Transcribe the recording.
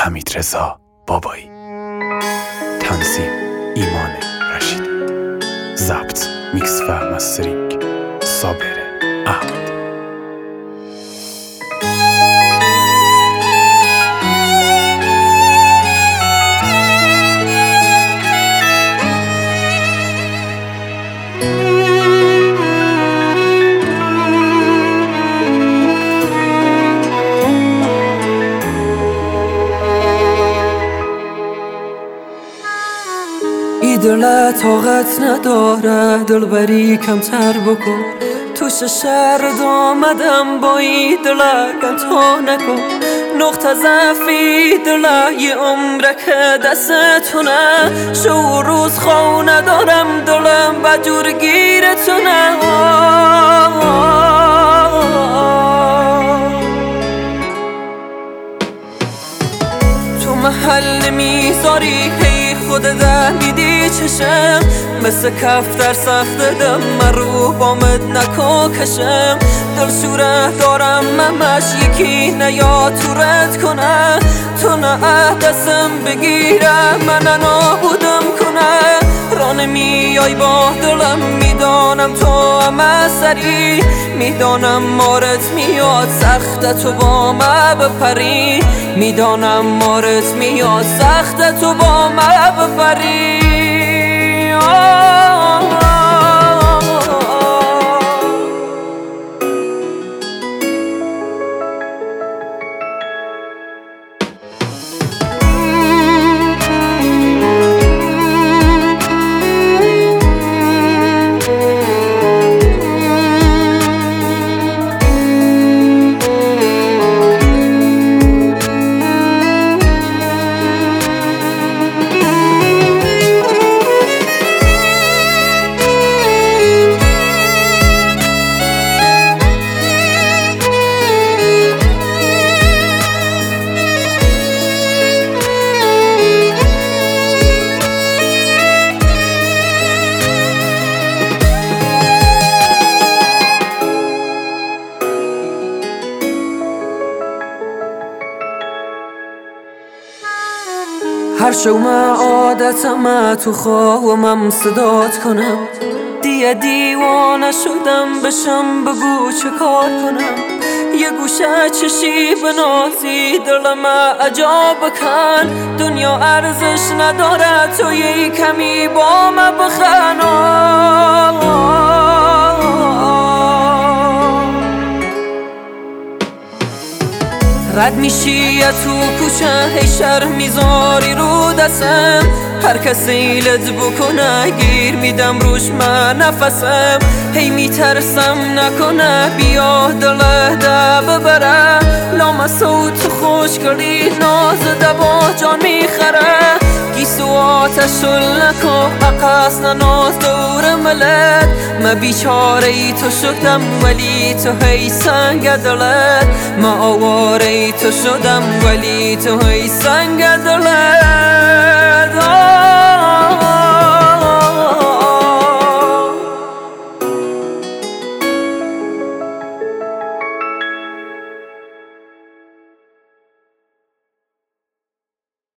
حمیدرضا بابایی. تنظیم ایمان رشیدی. ضبط، میکس و مسترینگ صابر احمد. دل طاقت نداره دلبری کمتر بکن، توش شرد آمدم با این دل تا نکن. نقطه ضعفی دل یه عمره که دستتونه، شو روز خو ندارم دلم بجور گیرتونه. تو محل میذاری خودت دیدی چشم، مثل کفتر سخت دم من رو بامد نکو کشم. دل شوره دارم ممش یکی نیا تو رد کنه، تو نه دستم بگیره من نابودم کنه. رانه میای با دلم میدانم تو همه سری، میدانم مارت میاد سخت تو با ما بپری، میدانم مارت میاد سخت تو با ما بپری. هر شو عادتم تو خواهم صدات کنم، دیوانه شدم بشم بگو چه کار کنم. یه گوشه چشی بنازی دلم عجاب کن، دنیا ارزش نداره تو یه کمی با ما بخن. رد میشی تو کوچه هی شر میذاری رو دستم، هر کسی لد بکنه گیر میدم روش من نفسم. هی میترسم نکنه بیا دل ده ببره، لام صوت خوش کردی ناز دبا جان میخره. گیسو آتش نکو اقاس ناز دور ملت، ما بیچاره ای تو شدم ولی تو هی سنگ دلت، ما آواره ای تو شدم ولی تو هی سنگ دلت.